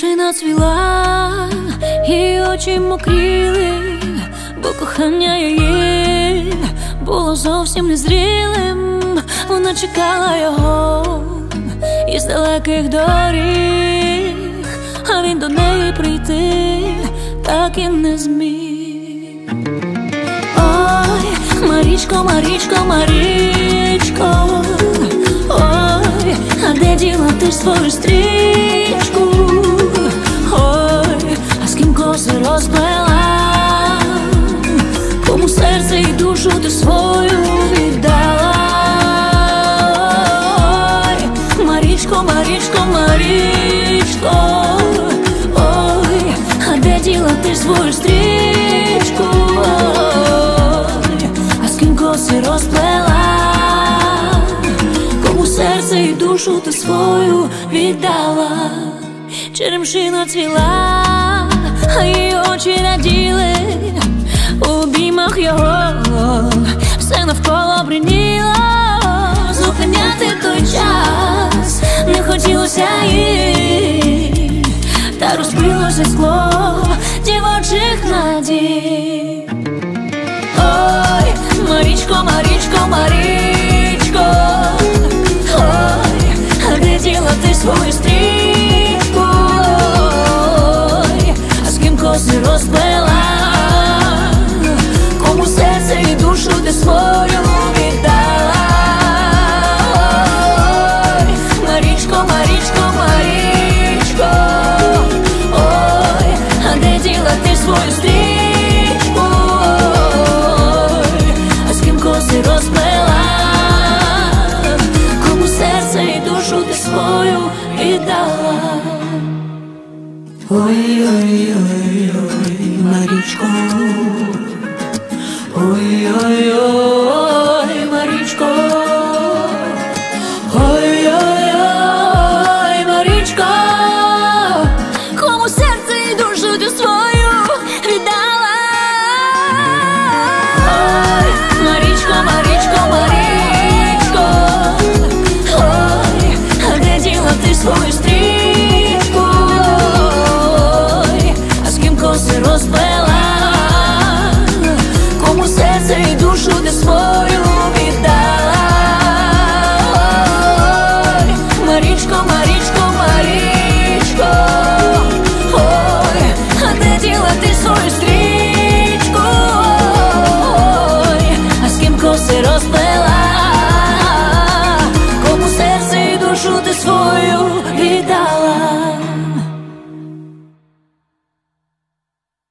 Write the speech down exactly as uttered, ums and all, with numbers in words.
Черемшина цвіла, її очі мокріли, бо кохання її було зовсім незрілим. Вона чекала його із далеких доріг, а він до неї прийти так і не зміг. Ой, Марічко, Марічко, Марічко, ой, а де діла ти свою стрічку? Ой, а з ким коси розплела? Кому серце і душу ти свою віддала? Ой, Марічко, Марічко, Марічко, ой, а де діла ти свою стрічку? Ой, а з ким коси розплела? Кому серце і душу ти свою віддала? Черемшина цвіла, а її очі раділи у обіймах його, все навколо бриніло. Зупиняти той час не хотілося їй, та розбилося скло дівочих надій. Ой, Марічко, Марічко, Марічко, ой, а де діла ти свою стрічку? Ой, а з ким коси розплела? Кому серце і душу ти свою віддала? Ой, Марічко, Марічко, Марічко, ой, а де діла ти свою стрічку? Ой, а з ким коси розплела? Кому серце і душу ти свою віддала? Ой, ой, ой, ой, Марічко, ой, ой, ой, Марічко, ой, ой, ой, Марічко, кому серце і душу ти свою віддала? ой, Марічко, Марічко, Марічко, Ой, а де діла ти свою стрічку? Ой, а з ким коси розплела? Кому серце і душу ти свою віддала? Ой, Марічко, Марічко, Марічко, ой, а де діла ти свою стрічку? Ой, а з ким коси розплела? Кому серце і душу ти свою віддала?